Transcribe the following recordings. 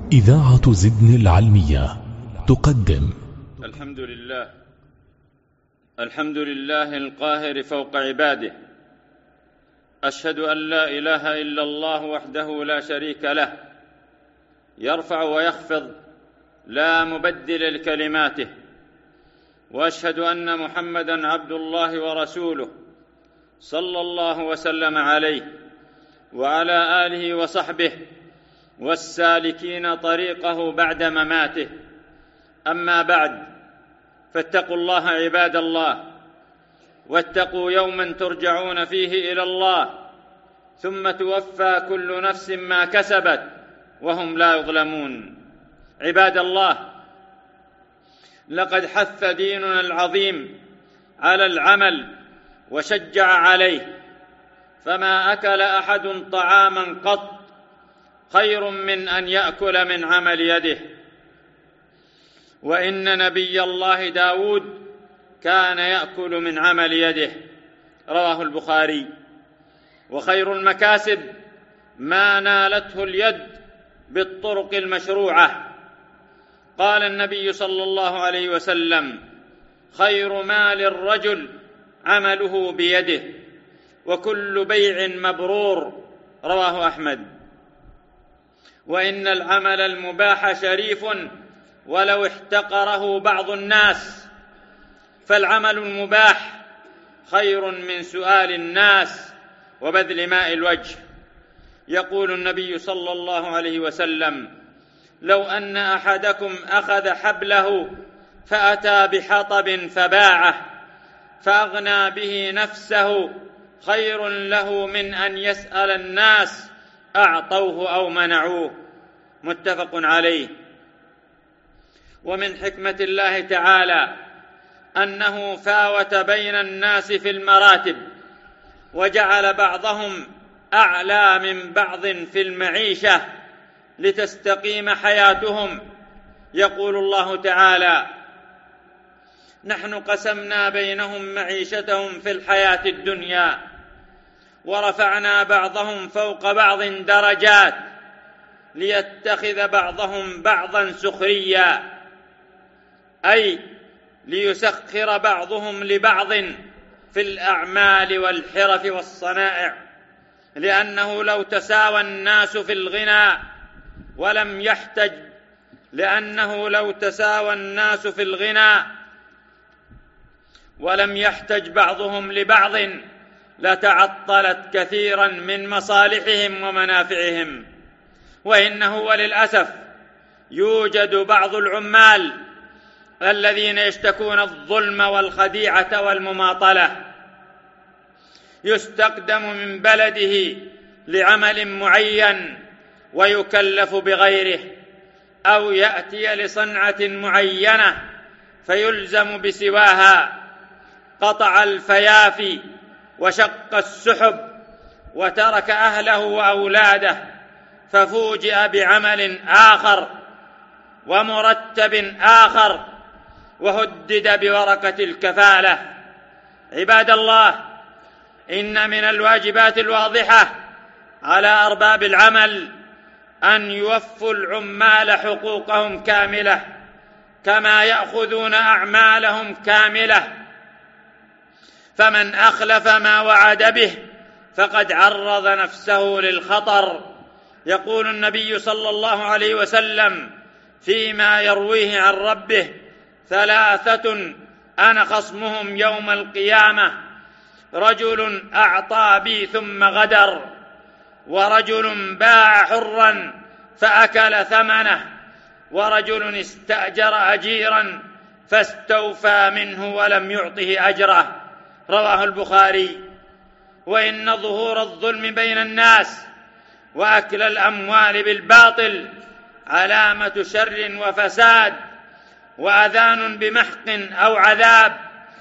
إذاعة زدن العلمية تقدم الحمد لله القاهر فوق عباده، أشهد أن لا إله إلا الله وحده لا شريك له، يرفع ويخفض لا مبدل لكلماته، وأشهد أن محمدًا عبد الله ورسوله صلى الله وسلم عليه وعلى آله وصحبه والسالكين طريقه بعد مماته. أما بعد، فاتقوا الله عباد الله، واتقوا يوما ترجعون فيه إلى الله، ثم توفى كل نفس ما كسبت وهم لا يظلمون. عباد الله، لقد حث ديننا العظيم على العمل وشجع عليه، فما أكل أحد طعاما قط خير من أن يأكل من عمل يده. وإن نبي الله داود كان يأكل من عمل يده، رواه البخاري. وخير المكاسب ما نالته اليد بالطرق المشروعة. قال النبي صلى الله عليه وسلم: خير مال الرجل عمله بيده، وكل بيع مبرور، رواه أحمد. وإن العمل المباح شريف ولو احتقره بعض الناس، فالعمل المباح خير من سؤال الناس وبذل ماء الوجه. يقول النبي صلى الله عليه وسلم: لو أن أحدكم أخذ حبله فأتى بحطب فباعه فأغنى به نفسه خير له من أن يسأل الناس أعطوه أو منعوه، متفق عليه. ومن حكمة الله تعالى أنه فاوت بين الناس في المراتب، وجعل بعضهم أعلى من بعض في المعيشة لتستقيم حياتهم. يقول الله تعالى: نحن قسمنا بينهم معيشتهم في الحياة الدنيا ورفعنا بعضهم فوق بعض درجات ليتخذ بعضهم بعضا سخريا، أي ليسخر بعضهم لبعض في الأعمال والحرف والصنائع، لأنه لو تساوى الناس في الغنى ولم يحتج بعضهم لبعض لتعطلت كثيرا من مصالحهم ومنافعهم. وإنه وللأسف يوجد بعض العمال الذين يشتكون الظلم والخديعة والمماطلة، يستقدم من بلده لعمل معين ويكلف بغيره، أو يأتي لصنعة معينة فيلزم بسواها، قطع الفيافي وشق السحب وترك أهله وأولاده، ففوجئ بعمل آخر ومرتب آخر وهدد بورقة الكفالة. عباد الله، إن من الواجبات الواضحة على أرباب العمل أن يوفوا العمال حقوقهم كاملة كما يأخذون أعمالهم كاملة، فمن أخلف ما وعد به فقد عرض نفسه للخطر. يقول النبي صلى الله عليه وسلم فيما يرويه عن ربه: ثلاثة أنا خصمهم يوم القيامة: رجل أعطى بي ثم غدر، ورجل باع حرا فأكل ثمنه، ورجل استأجر أجيرا فاستوفى منه ولم يعطه أجره، رواه البخاري. وإن ظهور الظلم بين الناس وأكل الأموال بالباطل علامة شر وفساد وأذان بمحق أو عذاب،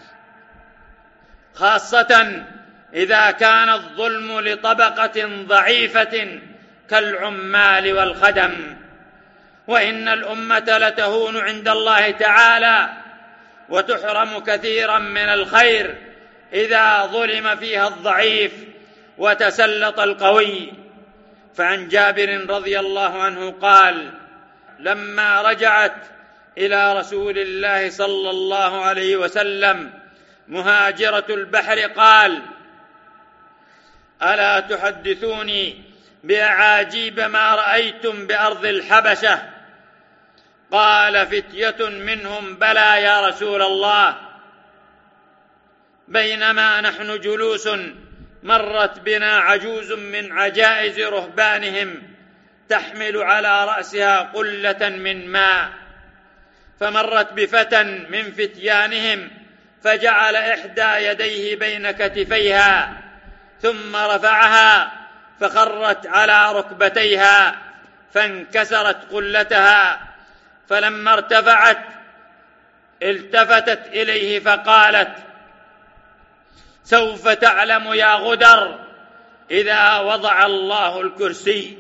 خاصة إذا كان الظلم لطبقة ضعيفة كالعمال والخدم. وإن الأمة لتهون عند الله تعالى وتحرم كثيرا من الخير إذا ظلم فيها الضعيف وتسلط القوي. فعن جابر رضي الله عنه قال: لما رجعت إلى رسول الله صلى الله عليه وسلم مهاجرة البحر قال: ألا تحدثوني بأعاجيب ما رأيتم بأرض الحبشة؟ قال فتية منهم: بلى يا رسول الله. بينما نحن جلوس مرت بنا عجوز من عجائز رهبانهم تحمل على رأسها قلة من ماء، فمرت بفتى من فتيانهم فجعل إحدى يديه بين كتفيها ثم رفعها فخرت على ركبتيها فانكسرت قلتها، فلما ارتفعت التفتت إليه فقالت: سوف تعلم يا غدر إذا وضع الله الكرسي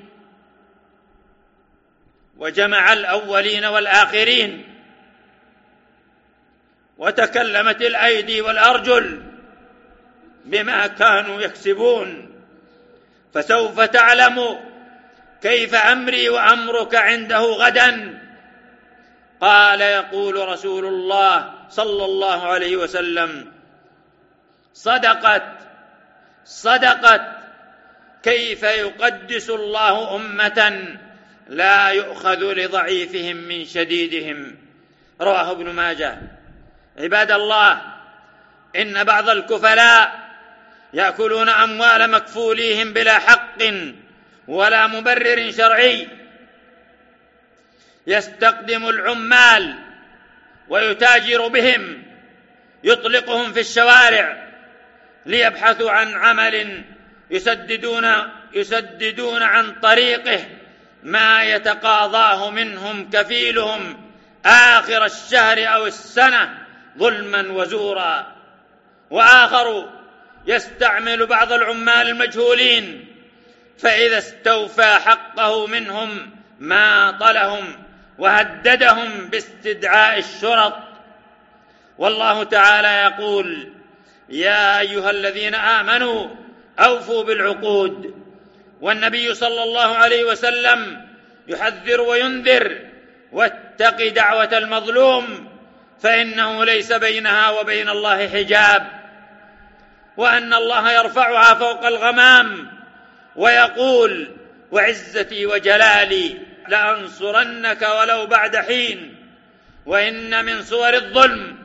وجمع الأولين والآخرين وتكلمت الأيدي والأرجل بما كانوا يكسبون، فسوف تعلم كيف أمري وأمرك عنده غدا. قال: يقول رسول الله صلى الله عليه وسلم: صدقت كيف يقدس الله أمة لا يؤخذ لضعيفهم من شديدهم. رواه ابن ماجه. عباد الله، إن بعض الكفلاء يأكلون أموال مكفوليهم بلا حق ولا مبرر شرعي، يستقدم العمال ويتاجر بهم، يطلقهم في الشوارع ليبحثوا عن عمل يسددون عن طريقه ما يتقاضاه منهم كفيلهم آخر الشهر أو السنة ظلما وزورا. وآخر يستعمل بعض العمال المجهولين، فإذا استوفى حقه منهم ماطلهم وهددهم باستدعاء الشرط. والله تعالى يقول: يا أيها الذين آمنوا أوفوا بالعقود. والنبي صلى الله عليه وسلم يحذر وينذر: واتق دعوة المظلوم فإنه ليس بينها وبين الله حجاب، وأن الله يرفعها فوق الغمام ويقول: وعزتي وجلالي لأنصرنك ولو بعد حين. وإن من صور الظلم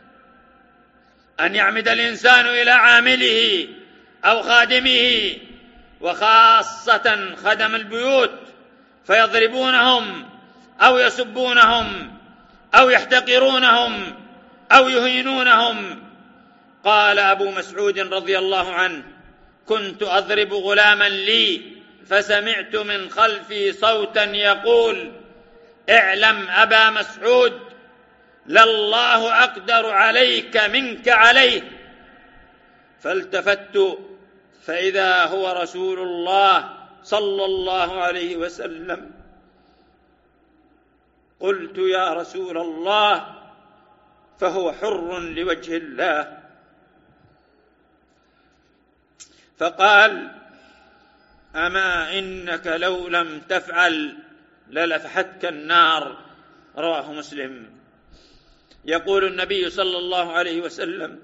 أن يعمد الإنسان إلى عامله أو خادمه، وخاصة خدم البيوت، فيضربونهم أو يسبونهم أو يحتقرونهم أو يهينونهم. قال أبو مسعود رضي الله عنه: كنت أضرب غلاما لي فسمعت من خلفي صوتا يقول: اعلم أبا مسعود لله أقدر عليك منك عليه. فالتفت فإذا هو رسول الله صلى الله عليه وسلم. قلت: يا رسول الله، فهو حر لوجه الله. فقال: أما إنك لو لم تفعل للفحتك النار. رواه مسلم. يقول النبي صلى الله عليه وسلم: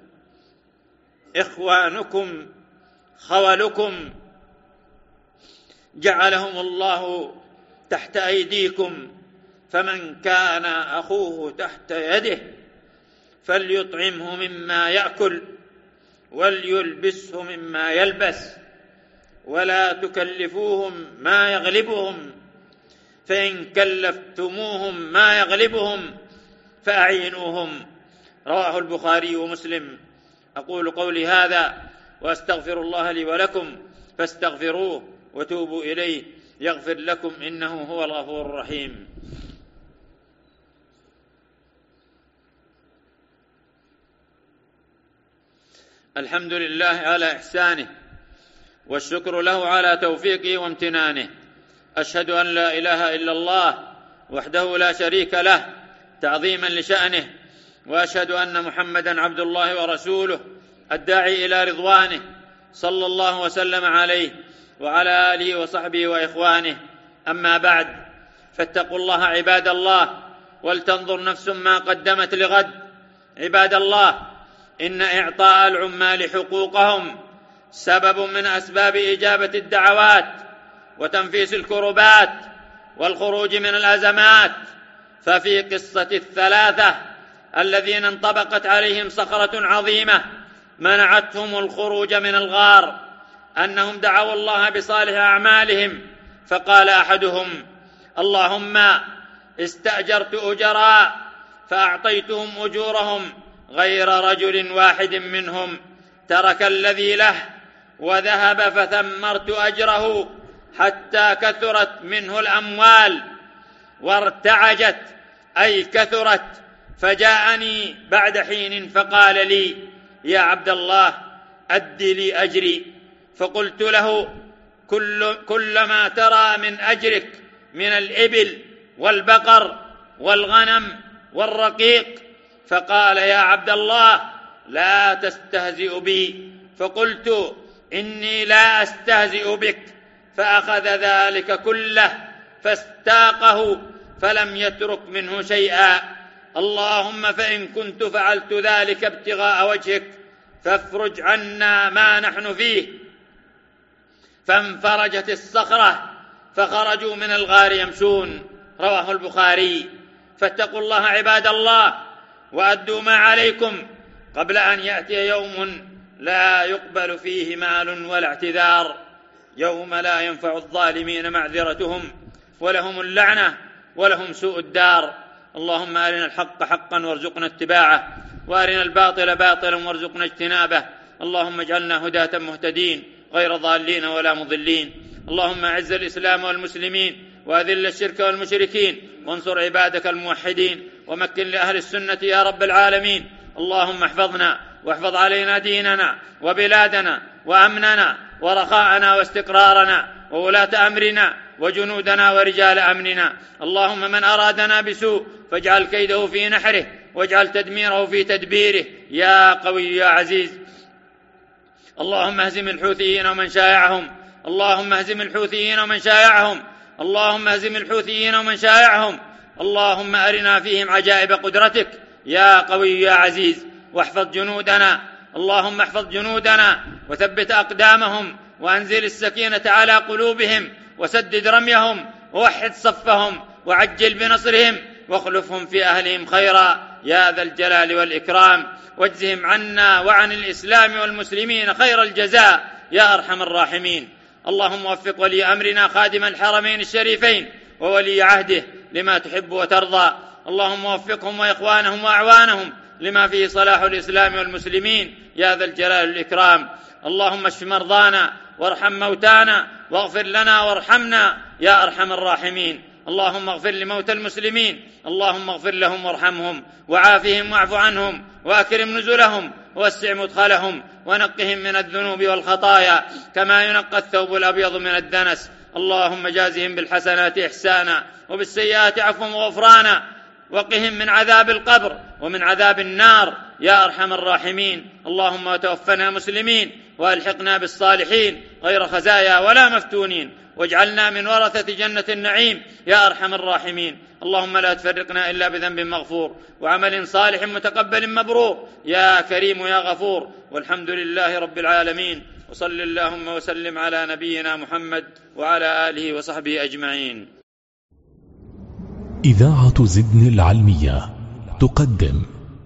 إخوانكم خولكم جعلهم الله تحت أيديكم، فمن كان أخوه تحت يده فليطعمه مما يأكل وليلبسه مما يلبس، ولا تكلفوهم ما يغلبهم، فإن كلفتموهم ما يغلبهم فأعينوهم. رواه البخاري ومسلم. أقول قولي هذا وأستغفر الله لي ولكم، فاستغفروه وتوبوا إليه يغفر لكم، إنه هو الغفور الرحيم. الحمد لله على إحسانه، والشكر له على توفيقه وامتنانه. أشهد أن لا إله إلا الله وحده لا شريك له تعظيما لشأنه، وأشهد أن محمدا عبد الله ورسوله الداعي إلى رضوانه، صلى الله وسلم عليه وعلى آله وصحبه وإخوانه. أما بعد، فاتقوا الله عباد الله، ولتنظر نفس ما قدمت لغد. عباد الله، إن إعطاء العمال حقوقهم سبب من أسباب إجابة الدعوات وتنفيس الكربات والخروج من الأزمات. ففي قصة الثلاثة الذين انطبقت عليهم صخرة عظيمة منعتهم الخروج من الغار أنهم دعوا الله بصالح أعمالهم، فقال أحدهم: اللهم استأجرت أجراء فأعطيتهم أجورهم، غير رجل واحد منهم ترك الذي له وذهب فثمرت أجره حتى كثرت منه الأموال وارتعجت، أي كثرت. فجاءني بعد حين فقال لي: يا عبد الله، أد لي أجري. فقلت له: كل ما ترى من أجرك من الإبل والبقر والغنم والرقيق. فقال: يا عبد الله، لا تستهزئ بي. فقلت: إني لا أستهزئ بك. فأخذ ذلك كله فاستاقه فلم يترك منه شيئا. اللهم فإن كنت فعلت ذلك ابتغاء وجهك فافرج عنا ما نحن فيه. فانفرجت الصخرة فخرجوا من الغار يمشون. رواه البخاري. فاتقوا الله عباد الله، وأدوا ما عليكم قبل أن يأتي يوم لا يقبل فيه مال ولا اعتذار، يوم لا ينفع الظالمين معذرتهم ولهم اللعنة ولهم سوء الدار. اللهم أرنا الحق حقا وارزقنا اتباعه، وأرنا الباطل باطلا وارزقنا اجتنابه. اللهم اجعلنا هداة مهتدين غير ضالين ولا مضلين. اللهم أعز الإسلام والمسلمين، وأذل الشرك والمشركين، وانصر عبادك الموحدين، ومكن لأهل السنة يا رب العالمين. اللهم احفظنا واحفظ علينا ديننا وبلادنا وأمننا ورخاءنا واستقرارنا وولاة أمرنا وجنودنا ورجال أمننا. اللهم من أرادنا بسوء فاجعل كيده في نحره واجعل تدميره في تدبيره يا قوي يا عزيز. اللهم اهزم الحوثيين ومن شايعهم، اللهم اهزم الحوثيين ومن شايعهم، اللهم اهزم الحوثيين ومن شايعهم. اللهم أرنا فيهم عجائب قدرتك يا قوي يا عزيز. واحفظ جنودنا، اللهم احفظ جنودنا وثبت أقدامهم، وأنزل السكينة على قلوبهم، وسدد رميهم، ووحد صفهم، وعجل بنصرهم، واخلفهم في أهلهم خيرا يا ذا الجلال والإكرام. واجزهم عنا وعن الإسلام والمسلمين خير الجزاء يا أرحم الراحمين. اللهم وفق ولي أمرنا خادم الحرمين الشريفين وولي عهده لما تحب وترضى. اللهم وفقهم وإخوانهم وأعوانهم لما فيه صلاح الإسلام والمسلمين يا ذا الجلال والإكرام. اللهم اشف مرضانا وارحم موتانا واغفر لنا وارحمنا يا أرحم الراحمين. اللهم اغفر لموتى المسلمين، اللهم اغفر لهم وارحمهم وعافهم واعف عنهم وأكرم نزلهم ووسع مدخلهم ونقهم من الذنوب والخطايا كما ينقى الثوب الأبيض من الدنس. اللهم جازهم بالحسنات إحسانا وبالسيئات عفوا وغفرانا، وقهم من عذاب القبر ومن عذاب النار يا أرحم الراحمين. اللهم توفنا مسلمين وألحقنا بالصالحين غير خزايا ولا مفتونين، واجعلنا من ورثة جنة النعيم يا أرحم الراحمين. اللهم لا تفرقنا إلا بذنب مغفور وعمل صالح متقبل مبرور يا كريم يا غفور. والحمد لله رب العالمين، وصل اللهم وسلم على نبينا محمد وعلى آله وصحبه أجمعين. إذاعة زدن العلمية تقدم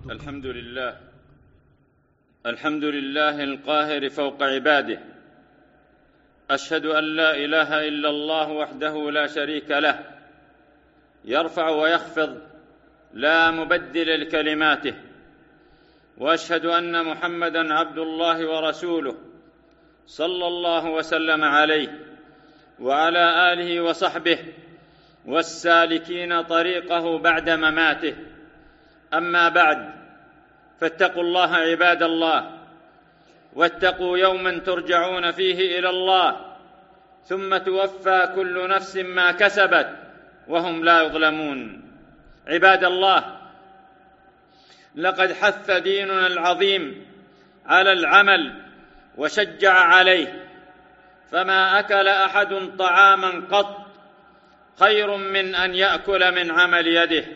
الحمد لله القاهر فوق عباده. أشهد أن لا إله إلا الله وحده لا شريك له، يرفع ويخفض لا مبدل لكلماته. وأشهد أن محمدًا عبد الله ورسوله صلى الله وسلم عليه وعلى آله وصحبه والسالكين طريقه بعد مماته. أما بعد، فاتقوا الله عباد الله، واتقوا يوما ترجعون فيه إلى الله ثم توفى كل نفس ما كسبت وهم لا يظلمون. عباد الله، لقد حث ديننا العظيم على العمل وشجع عليه، فما أكل أحد طعاما قط خير من أن يأكل من عمل يده.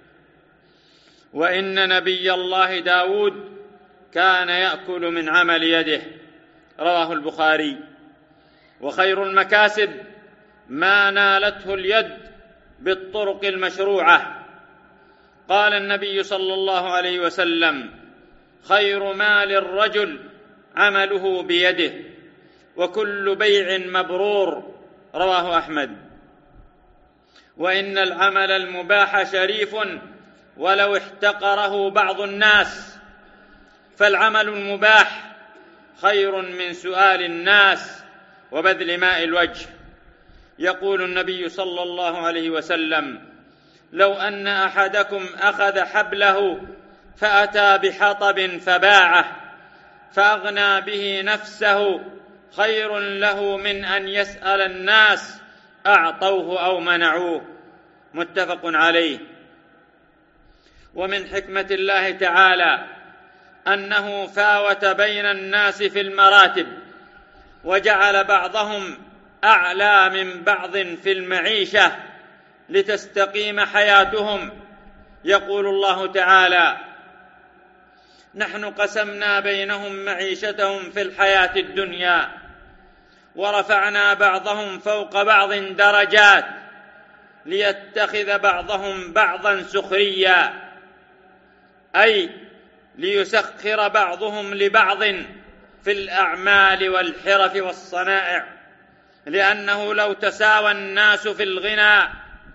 وإن نبي الله داود كان يأكل من عمل يده، رواه البخاري. وخير المكاسب ما نالته اليد بالطرق المشروعة. قال النبي صلى الله عليه وسلم: خير مال الرجل عمله بيده، وكل بيع مبرور، رواه أحمد. وإن العمل المباح شريف ولو احتقره بعض الناس، فالعمل المباح خير من سؤال الناس وبذل ماء الوجه. يقول النبي صلى الله عليه وسلم: لو أن أحدكم أخذ حبله فأتى بحطب فباعه فأغنى به نفسه خير له من أن يسأل الناس أعطوه أو منعوه، متفق عليه. ومن حكمة الله تعالى أنه فاوت بين الناس في المراتب، وجعل بعضهم أعلى من بعض في المعيشة لتستقيم حياتهم. يقول الله تعالى: نحن قسمنا بينهم معيشتهم في الحياة الدنيا ورفعنا بعضهم فوق بعض درجات ليتخذ بعضهم بعضا سخريا، أي ليسخر بعضهم لبعض في الأعمال والحرف والصنائع، لأنه لو تساوى الناس في الغنى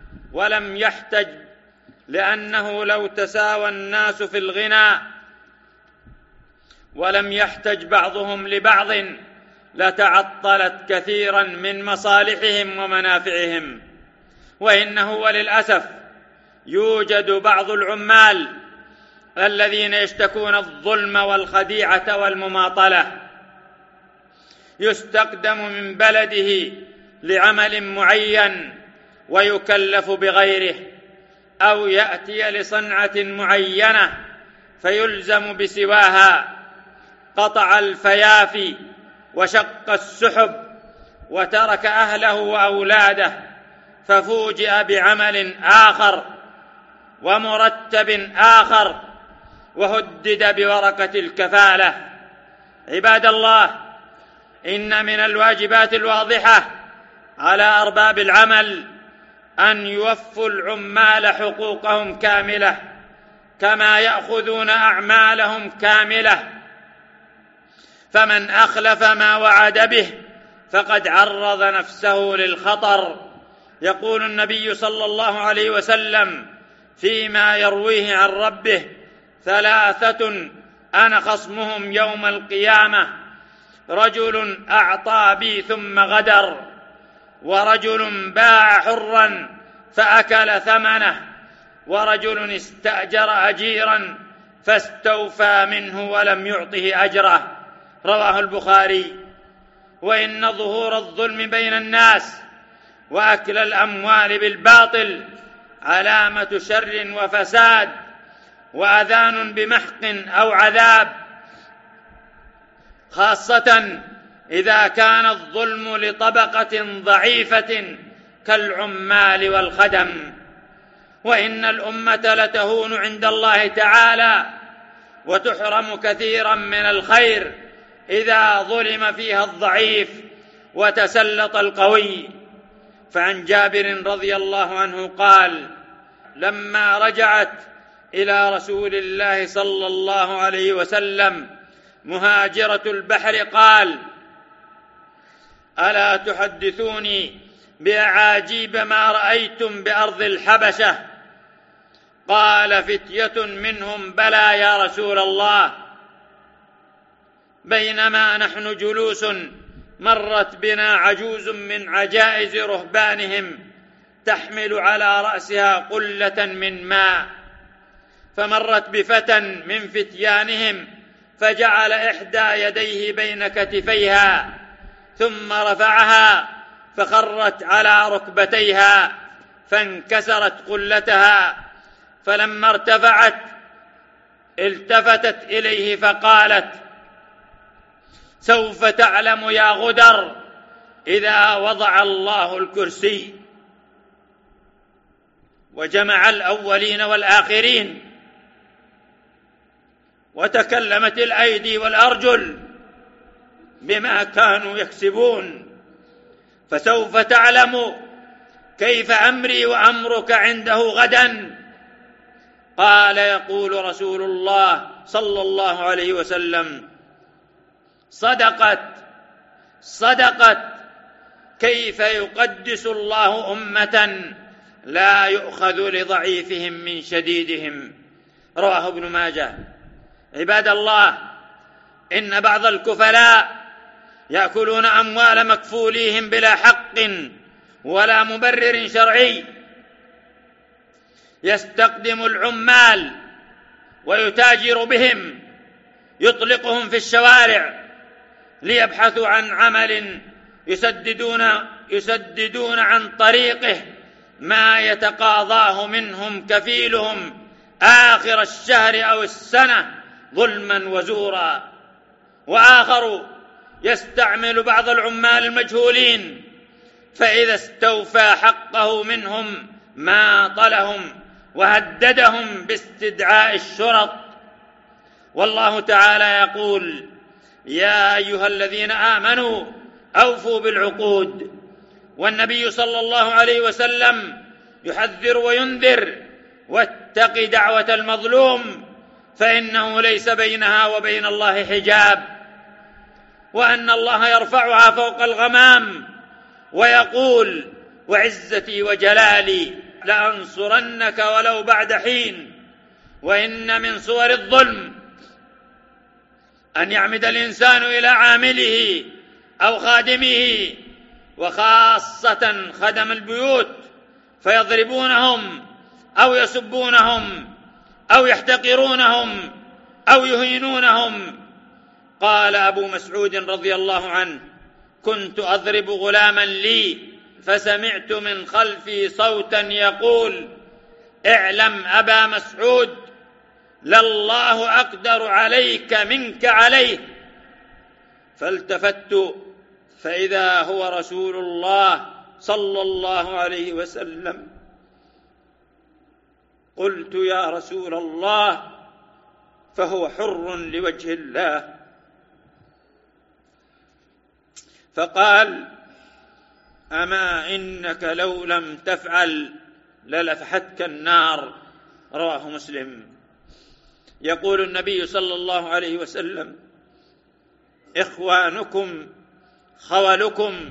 ولم يحتج بعضهم لبعض لتعطلت كثيرا من مصالحهم ومنافعهم. وإنه وللأسف يوجد بعض العمال الذين يشتكون الظلم والخديعة والمماطلة، يستقدم من بلده لعمل معين ويكلف بغيره، أو يأتي لصنعة معينة فيلزم بسواها، قطع الفيافي وشق السحب وترك أهله وأولاده، ففوجئ بعمل آخر ومرتب آخر وهدد بورقة الكفالة. عباد الله، إن من الواجبات الواضحة على أرباب العمل أن يوفوا العمال حقوقهم كاملة كما يأخذون أعمالهم كاملة، فمن أخلف ما وعد به فقد عرض نفسه للخطر. يقول النبي صلى الله عليه وسلم فيما يرويه عن ربه: ثلاثة أنا خصمهم يوم القيامة: رجل أعطى بي ثم غدر، ورجل باع حرا فأكل ثمنه، ورجل استأجر أجيرا فاستوفى منه ولم يعطه أجره، رواه البخاري. وإن ظهور الظلم بين الناس وأكل الأموال بالباطل علامة شر وفساد وأذان بمحق أو عذاب، خاصة إذا كان الظلم لطبقة ضعيفة كالعمال والخدم. وإن الأمة لتهون عند الله تعالى وتحرم كثيرا من الخير إذا ظلم فيها الضعيف وتسلط القوي. فعن جابر رضي الله عنه قال: لما رجعت إلى رسول الله صلى الله عليه وسلم مهاجرة البحر قال: ألا تحدثوني بأعاجيب ما رأيتم بأرض الحبشة؟ قال فتية منهم: بلى يا رسول الله. بينما نحن جلوس مرت بنا عجوز من عجائز رهبانهم تحمل على رأسها قلة من ماء، فمرت بفتى من فتيانهم فجعل إحدى يديه بين كتفيها ثم رفعها فخرت على ركبتيها فانكسرت قلتها، فلما ارتفعت التفتت إليه فقالت: سوف تعلم يا غدر إذا وضع الله الكرسي. وجمع الأولين والآخرين، وتكلمت الأيدي والأرجل بما كانوا يكسبون، فسوف تعلم كيف أمري وأمرك عنده غدا. قال يقول رسول الله صلى الله عليه وسلم: صدقت كيف يقدس الله أمة لا يؤخذ لضعيفهم من شديدهم. رواه ابن ماجه. عباد الله، إن بعض الكفلاء يأكلون أموال مكفوليهم بلا حق ولا مبرر شرعي، يستقدم العمال ويتاجر بهم، يطلقهم في الشوارع ليبحثوا عن عمل يسددون عن طريقه ما يتقاضاه منهم كفيلهم آخر الشهر أو السنة ظلما وزورا. وآخر يستعمل بعض العمال المجهولين، فإذا استوفى حقه منهم ماطلهم وهددهم باستدعاء الشرط. والله تعالى يقول: يا أيها الذين آمنوا أوفوا بالعقود. والنبي صلى الله عليه وسلم يحذر وينذر: واتق دعوة المظلوم فإنه ليس بينها وبين الله حجاب، وأن الله يرفعها فوق الغمام ويقول: وعزتي وجلالي لأنصرنك ولو بعد حين. وإن من صور الظلم أن يعمد الإنسان إلى عامله أو خادمه، وخاصة خدم البيوت، فيضربونهم أو يسبونهم أو يحتقرونهم أو يهينونهم. قال أبو مسعود رضي الله عنه: كنت أضرب غلاما لي فسمعت من خلفي صوتا يقول: اعلم أبا مسعود لله أقدر عليك منك عليه. فالتفت فإذا هو رسول الله صلى الله عليه وسلم. قلت: يا رسول الله، فهو حر لوجه الله. فقال: أما إنك لو لم تفعل للفحتك النار. رواه مسلم. يقول النبي صلى الله عليه وسلم: إخوانكم خولكم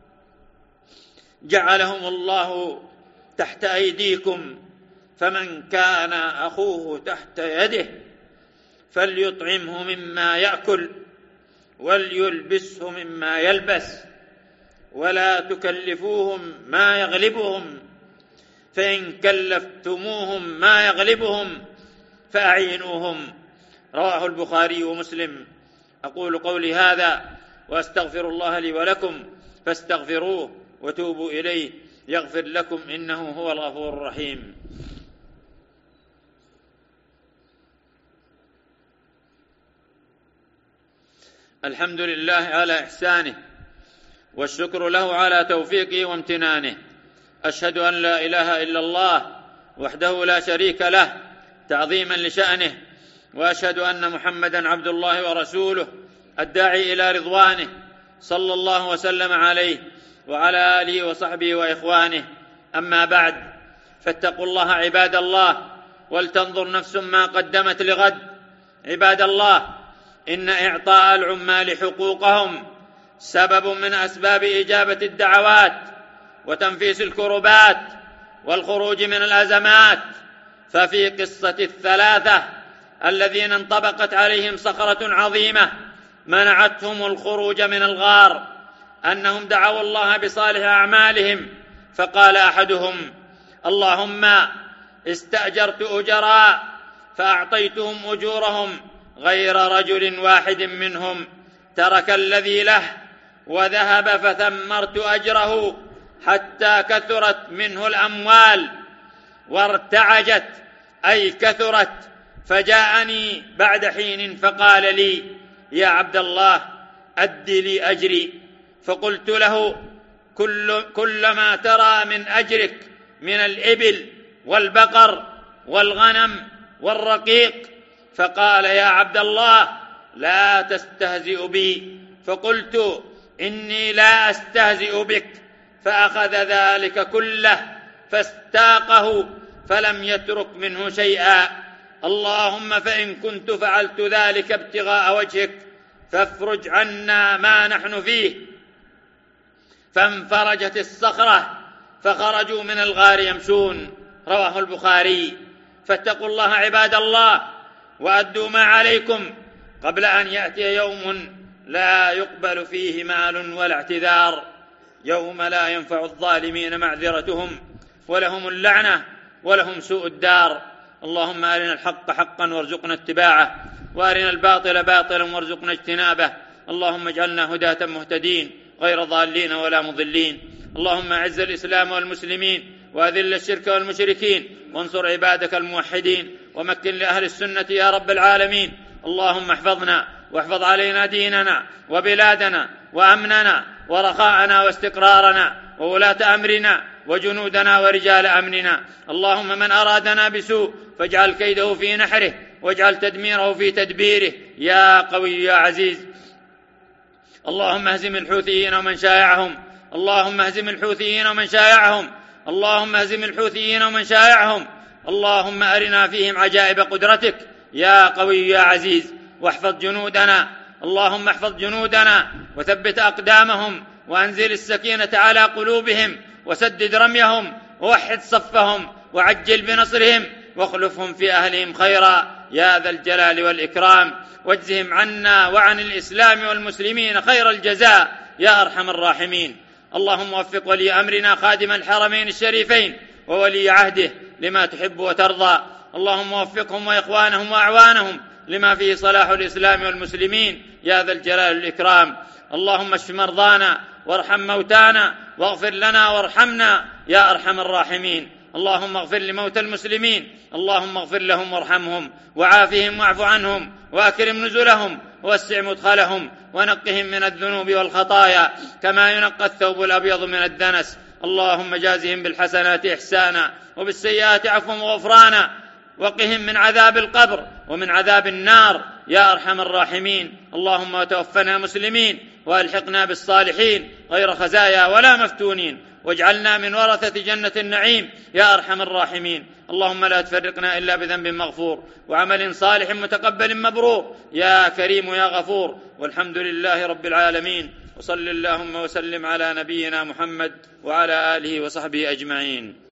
جعلهم الله تحت أيديكم، فمن كان أخوه تحت يده فليطعمه مما يأكل وليلبسه مما يلبس، ولا تكلفوهم ما يغلبهم، فإن كلفتموهم ما يغلبهم فأعينوهم. رواه البخاري ومسلم. أقول قولي هذا وأستغفر الله لي ولكم، فاستغفروه وتوبوا إليه يغفر لكم، إنه هو الغفور الرحيم. الحمد لله على إحسانه، والشكر له على توفيقه وامتنانه. أشهد أن لا إله إلا الله وحده لا شريك له تعظيما لشأنه، وأشهد أن محمدا عبد الله ورسوله الداعي إلى رضوانه، صلى الله وسلم عليه وعلى آله وصحبه وإخوانه. أما بعد، فاتقوا الله عباد الله، ولتنظر نفس ما قدمت لغد. عباد الله، إن إعطاء العمال حقوقهم سبب من أسباب إجابة الدعوات وتنفيس الكربات والخروج من الأزمات. ففي قصة الثلاثة الذين انطبقت عليهم صخرة عظيمة منعتهم الخروج من الغار، أنهم دعوا الله بصالح أعمالهم، فقال أحدهم: اللهم استأجرت أجراء فأعطيتهم أجورهم، غير رجل واحد منهم ترك الذي له وذهب فثمرت أجره حتى كثرت منه الأموال وارتعجت، أي كثرت. فجاءني بعد حين فقال لي: يا عبد الله، أد لي أجري. فقلت له: كل ما ترى من أجرك من الإبل والبقر والغنم والرقيق، فقال: يا عبد الله لا تستهزئ بي. فقلت: إني لا أستهزئ بك. فأخذ ذلك كله فاستاقه فلم يترك منه شيئا. اللهم فإن كنت فعلت ذلك ابتغاء وجهك فافرج عنا ما نحن فيه. فانفرجت الصخرة فخرجوا من الغار يمشون. رواه البخاري. فاتقوا الله عباد الله، وأدوا ما عليكم قبل أن يأتي يوم لا يقبل فيه مال ولا اعتذار، يوم لا ينفع الظالمين معذرتهم ولهم اللعنة ولهم سوء الدار. اللهم أرنا الحق حقا وارزقنا اتباعه، وأرنا الباطل باطلا وارزقنا اجتنابه. اللهم اجعلنا هداة مهتدين غير ضالين ولا مضلين. اللهم أعز الإسلام والمسلمين، وأذل الشرك والمشركين، وانصر عبادك الموحدين، ومكن لأهل السنة يا رب العالمين. اللهم احفظنا واحفظ علينا ديننا وبلادنا وأمننا ورخاءنا واستقرارنا وولاة أمرنا وجنودنا ورجال أمننا. اللهم من أرادنا بسوء فاجعل كيده في نحره واجعل تدميره في تدبيره يا قوي يا عزيز. اللهم اهزم الحوثيين ومن شايعهم، اللهم اهزم الحوثيين ومن شايعهم، اللهم اهزم الحوثيين ومن شايعهم. اللهم أرنا فيهم عجائب قدرتك يا قوي يا عزيز. واحفظ جنودنا، اللهم احفظ جنودنا وثبت أقدامهم، وأنزل السكينة على قلوبهم، وسدد رميهم، ووحد صفهم، وعجل بنصرهم، واخلفهم في أهلهم خيرا يا ذا الجلال والإكرام. واجزهم عنا وعن الإسلام والمسلمين خير الجزاء يا أرحم الراحمين. اللهم وفق ولي أمرنا خادم الحرمين الشريفين وولي عهده لما تحب وترضى. اللهم وفقهم وإخوانهم وأعوانهم لما فيه صلاح الإسلام والمسلمين يا ذا الجلال والإكرام. اللهم اشف مرضانا وارحم موتانا واغفر لنا وارحمنا يا أرحم الراحمين. اللهم اغفر لموتى المسلمين، اللهم اغفر لهم وارحمهم وعافهم واعف عنهم وأكرم نزلهم ووسع مدخلهم ونقهم من الذنوب والخطايا كما ينقى الثوب الأبيض من الدنس. اللهم جازهم بالحسنات إحسانا وبالسيئات عفوا وغفرانا، وقهم من عذاب القبر ومن عذاب النار يا أرحم الراحمين. اللهم توفنا مسلمين وألحقنا بالصالحين غير خزايا ولا مفتونين، واجعلنا من ورثة جنة النعيم يا أرحم الراحمين. اللهم لا تفرقنا إلا بذنب مغفور وعمل صالح متقبل مبرور يا كريم يا غفور. والحمد لله رب العالمين، وصل اللهم وسلم على نبينا محمد وعلى آله وصحبه أجمعين.